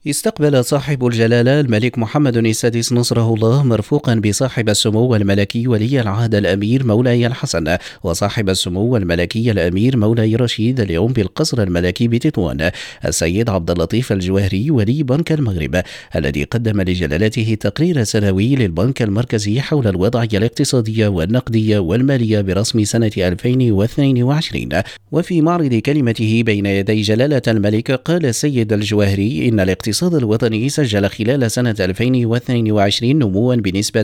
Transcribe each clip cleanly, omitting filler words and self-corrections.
استقبل صاحب الجلالة الملك محمد السادس نصره الله مرفوقا بصاحب السمو الملكي ولي العهد الأمير مولاي الحسن وصاحب السمو الملكي الأمير مولاي رشيد اليوم بالقصر الملكي بتطوان السيد عبد اللطيف الجواهري ولي بنك المغرب، الذي قدم لجلالته تقرير سنوي للبنك المركزي حول الوضع الاقتصادي والنقدي والمالي برسم سنة 2022. وفي معرض كلمته بين يدي جلالة الملك قال السيد الجواهري إن الاقتصاد الوطني سجل خلال سنة 2022 نموا بنسبة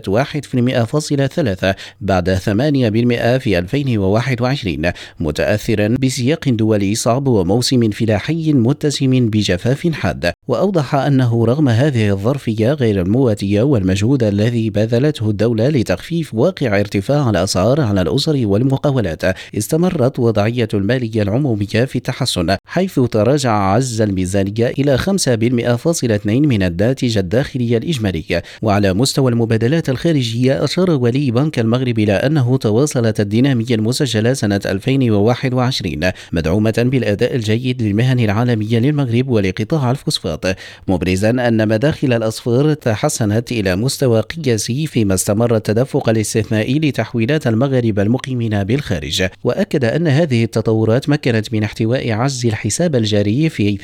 1.3% بعد 8% في 2021، متأثرا بسياق دولي صعب وموسم فلاحي متسم بجفاف حاد. وأوضح أنه رغم هذه الظرفية غير المواتية والمجهود الذي بذلته الدولة لتخفيف واقع ارتفاع الأسعار على الأسر والمقاولات، استمرت وضعية المالية العمومية في التحسن، حيث تراجع عجز الميزانية إلى 5.2% من الناتج الداخلي الإجمالي. وعلى مستوى المبادلات الخارجية، أشار ولي بنك المغرب إلى أنه تواصلت الدينامية المسجلة سنة 2021 مدعومة بالأداء الجيد للمهن العالمية للمغرب ولقطاع الفوسفات، مبرزا أن مداخل الأصفار تحسنت إلى مستوى قياسي، فيما استمر التدفق الاستثنائي لتحويلات المغاربة المقيمين بالخارج. وأكد أن هذه التطورات مكنت من احتواء عجز الحساب الجاري في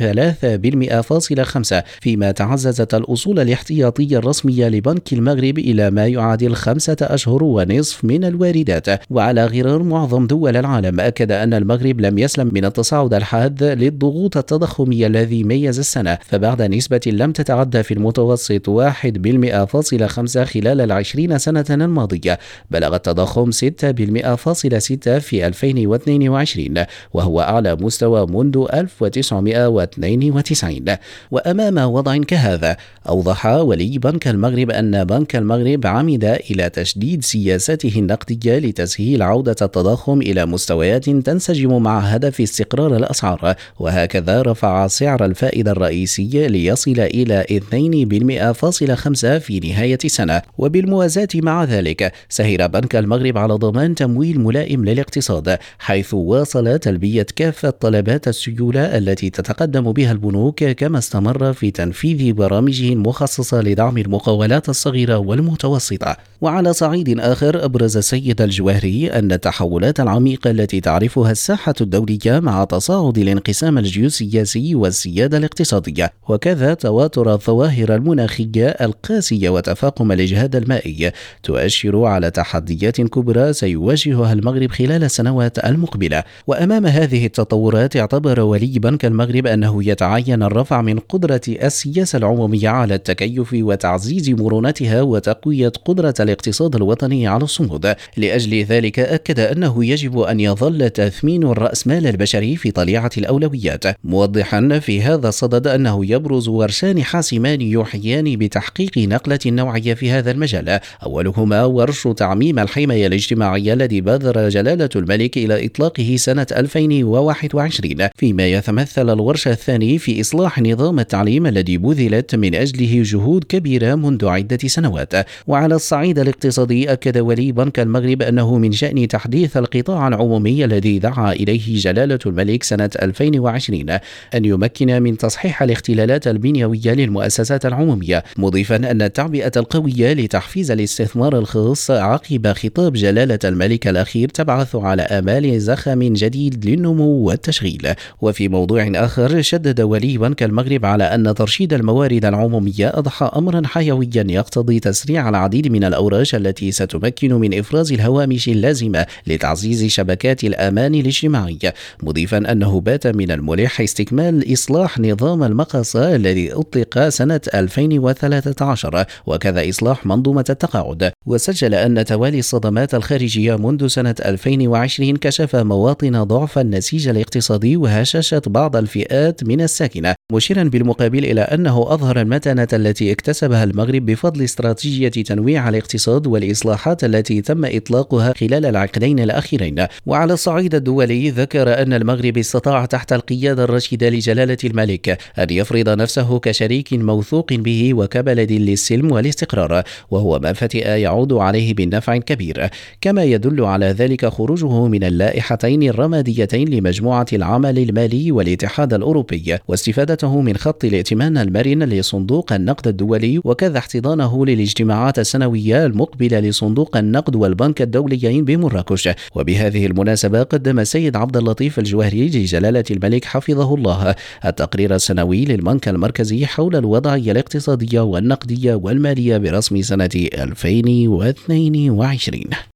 3.5%، فيما تعززت الأصول الاحتياطية الرسمية لبنك المغرب إلى ما يعادل 5 أشهر ونصف من الواردات. وعلى غرار معظم دول العالم، أكد أن المغرب لم يسلم من التصاعد الحاد للضغوط التضخمية الذي ميز السنة، فبعد نسبة لم تتعدى في المتوسط 1.5% خلال 20 سنة الماضية، بلغ التضخم 6.6% في 2022، وهو أعلى مستوى منذ 1992. وأمام وضع كهذا، أوضح ولي بنك المغرب أن بنك المغرب عمد إلى تشديد سياسته النقدية لتسهيل عودة التضخم إلى مستويات تنسجم مع هدف استقرار الأسعار، وهكذا رفع سعر الفائدة الرئيسي ليصل إلى 2.5% في نهاية السنة. وبالموازاة مع ذلك، سهر بنك المغرب على ضمان تمويل ملائم للاقتصاد، حيث واصل تلبية كافة طلبات السيولة التي تتقدم بها البنوك، كما استمر في تنفيذ برامجه المخصصة لدعم المقاولات الصغيرة والمتوسطة. وعلى صعيد آخر، أبرز السيد الجواهري أن التحولات العميقة التي تعرفها الساحة الدولية مع تصاعد الانقسام الجيوسياسي والسيادة الاقتصادية، وكذا تواتر الظواهر المناخية القاسية وتفاقم الإجهاد المائي، تؤشر على تحديات كبرى سيواجهها المغرب خلال السنوات المقبلة. وأمام هذه التطورات، اعتبر ولي بنك المغرب أنه يتعين الرفع من قدرة السياسة العمومية على التكيف وتعزيز مرونتها وتقوية قدرة الاقتصاد الوطني على الصمود. لأجل ذلك، أكد أنه يجب أن يظل تثمين الرأسمال البشري في طليعة الأولويات، موضحا في هذا الصدد أنه يبرز ورشان حاسمان يوحيان بتحقيق نقلة نوعية في هذا المجال، أولهما ورش تعميم الحماية الاجتماعية الذي بادر جلالة الملك إلى إطلاقه سنة 2021، فيما يتمثل الورش الثاني في إصلاح نظام التعليم الذي بذلت من أجله جهود كبيرة منذ عدة سنوات. وعلى الصعيد الاقتصادي، أكد ولي بنك المغرب أنه من شأن تحديث القطاع العمومي الذي دعا إليه جلالة الملك سنة 2020 أن يمكن من تصحيح الاختلالات البنيوية للمؤسسات العمومية، مضيفا أن التعبئة القوية لتحفيز الاستثمار الخاص عقب خطاب جلالة الملك الأخير تبعث على آمال زخم جديد للنمو والتشغيل. وفي موضوع آخر، شدد ولي بنك المغرب على أن ترشيد الموارد العمومية أضحى أمرا حيويا يقتضي تسريع العديد من الأوراش التي ستمكن من إفراز الهوامش اللازمة لتعزيز شبكات الأمان الاجتماعي، مضيفا أنه بات من الملح استكمال إصلاح نظام المقاصة الذي أطلق سنة 2013، وكذا إصلاح منظومة التقاعد. وسجل أن توالي الصدمات الخارجية منذ سنة 2020 كشف مواطن ضعف النسيج الاقتصادي وهشاشة بعض الفئات من الساكنة، مشيرا بالمقابل إلى أنه أظهر المتانة التي اكتسبها المغرب بفضل استراتيجية تنويع الاقتصاد والإصلاحات التي تم إطلاقها خلال العقدين الأخيرين. وعلى الصعيد الدولي، ذكر أن المغرب استطاع تحت القيادة الرشيدة لجلالة الملك أن يفرض نفسه كشريك موثوق به وكبلد للسلم والاستقرار، وهو ما فتئ يعود عليه بالنفع كبير، كما يدل على ذلك خروجه من اللائحتين الرماديتين لمجموعة العمل المالي والاتحاد الأوروبي، واستفادته من خط الائتمان المرن لصندوق النقد الدولي، وكذا احتضانه للاجتماعات السنوية المقبلة لصندوق النقد والبنك الدوليين بمراكش. وبهذه المناسبة قدم السيد عبد اللطيف الجوهري لجلالة الملك حفظه الله التقرير السنوي للبنك المركزي حول الوضعية الاقتصادية والنقدية والمالية برسم سنة 2022.